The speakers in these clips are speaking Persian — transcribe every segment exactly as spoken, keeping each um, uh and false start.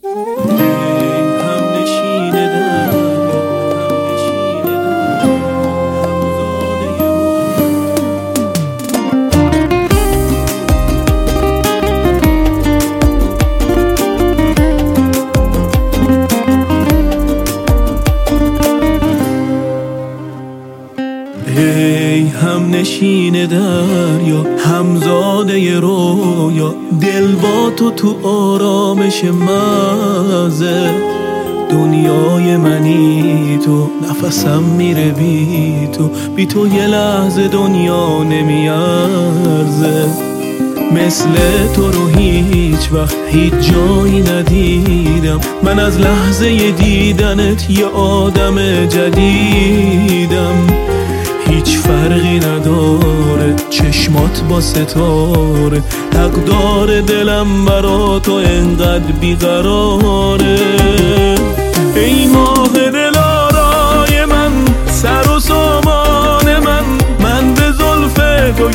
ای هم نشین دریا، همزاده رویا، دل با تو تو آرامش مزه. دنیای منی تو، نفسم میره بی تو، بی تو یه لحظه دنیا نمیارزه. مثل تو رو هیچ وقت هیچ جایی ندیدم، من از لحظه دیدنت یه آدم جدیدم. هیچ فرقی نداره چشمات با ستاره، حقدار دلم برا تو انقدر بیقراره. ای ماه دلارای من، سر و سامان من، من به زلف تو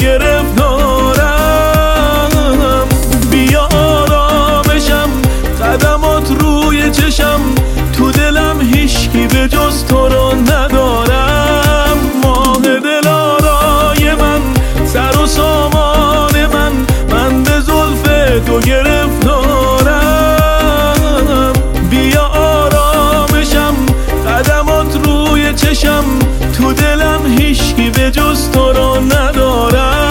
گرفتارم. بیا آرامشم، قدمات روی چشم، تو دلم هیچکی به جز تو رو ندارم. ماه دلارای من، سر و سامان من، من به زلف تو گرفتارم. بیا آرامشم، قدمات روی چشم، تو دلم هیچکی به جز تو رو ندارم.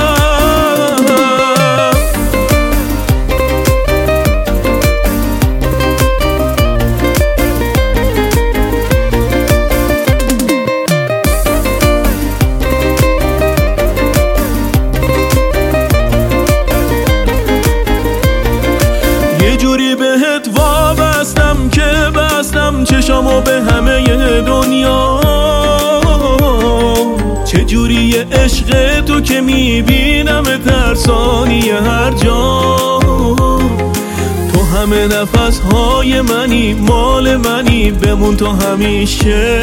یه جوری بهت وابستم که بستم چشامو به همه دنیا. چه جوری عشق تو که میبینم ترسانی هر جا. تو همه نفس های منی، مال منی، بمون تو همیشه.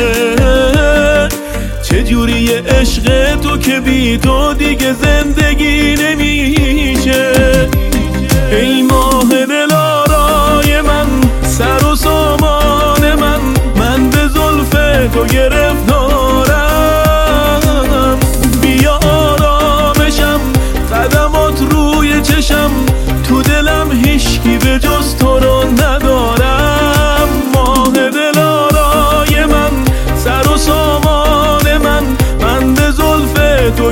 چه جوری عشق تو که بی تو دیگه زندگی نمیشه. ای ماه دلارای من، سر و سامان من، من به زلف تو گرفتارم. بیا آرامشم، قدمات روی چشم، تو دلم هیچکی به جز تو رو ندارم. ماه دلارای من، سر و سامان من، من به زلف تو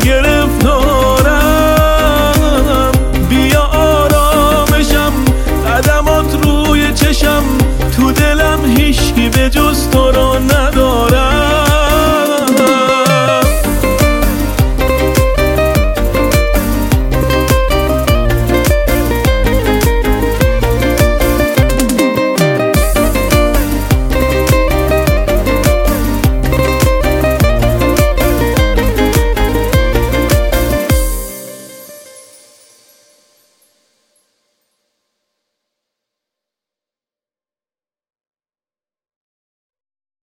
گرفتارم. بیا آرامشم، قدمات روی چشم، تو دلم هیچکی به جز تو رو ندارم.